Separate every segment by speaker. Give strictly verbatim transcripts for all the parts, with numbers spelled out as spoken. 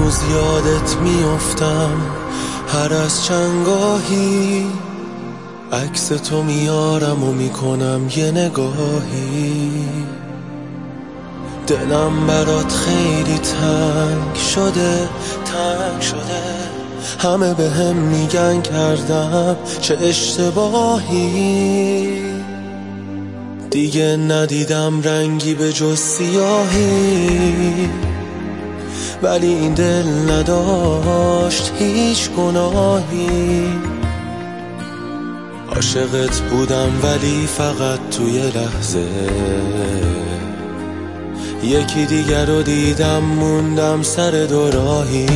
Speaker 1: روز یادت میافتم، هر از چنگاهی عکس تو میارم و میکنم یه نگاهی. دلم برات خیلی تنگ شده، تنگ شده، همه به هم میگن کردم چه اشتباهی. دیگه ندیدم رنگی به جز سیاهی، ولی این دل نداشت هیچ گناهی. عاشقت بودم ولی فقط توی لحظه، یکی دیگر رو دیدم موندم سر دوراهی.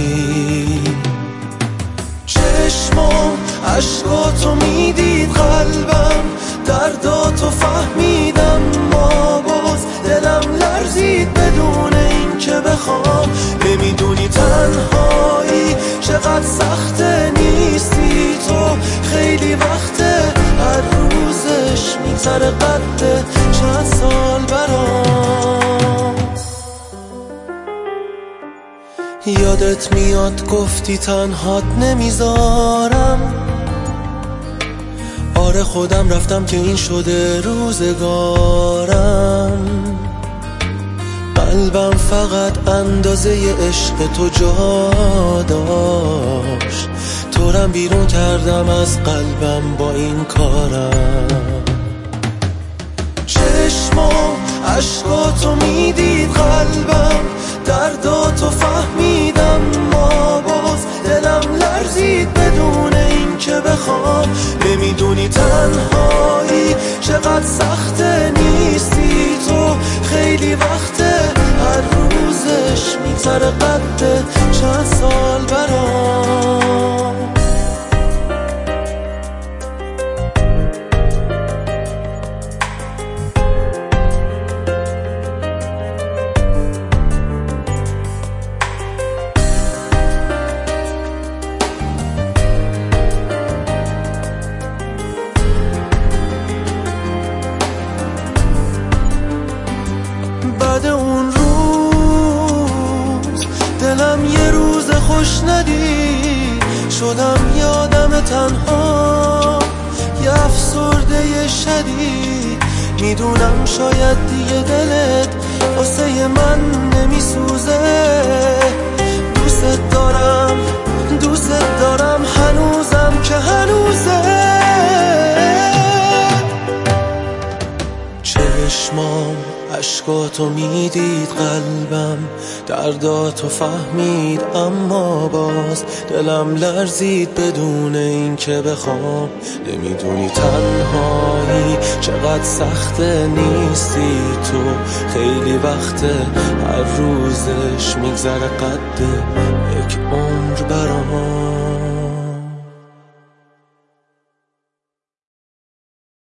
Speaker 1: چشمام عشقاتو میدید، قلبم درداتو فهمیدم، ما باز دلم لرزید بدون این که بخوام. نمیدونی تنهایی چقدر سخته، نیستی تو خیلی وقته، هر روزش میگذره قده چند سال برام. یادت میاد گفتی تنهات نمیذارم، آره خودم رفتم که این شده روزگارم. قلبم فقط اندازه عشق تو جا داشت، تورم بیرون کردم از قلبم با این کارم. چشمام عشقاتو میدید، قلبم درداتو فهمیدم، ما باز دلم لرزید بدون این که بخوام. نمیدونی تنهایی چقدر سخته، نیستی تو خیلی وقته، هر روزش میگذره قده چند سال برام. بعد اون روز دلم یه روز خوش ندید، شدم یادم تنها، یه افسرده شدید. میدونم شاید دیگه دلت واسه من نمیسوزه، دوست دارم دوست دارم هنوزم که هنوزه. چشمام عشقاتو میدید، قلبم درداتو فهمید، اما باز دلم لرزید بدون این که بخوام. نمیدونی تنهایی چقدر سخته، نیستی تو خیلی وقته، هر روزش میگذره قده یک عمر برام.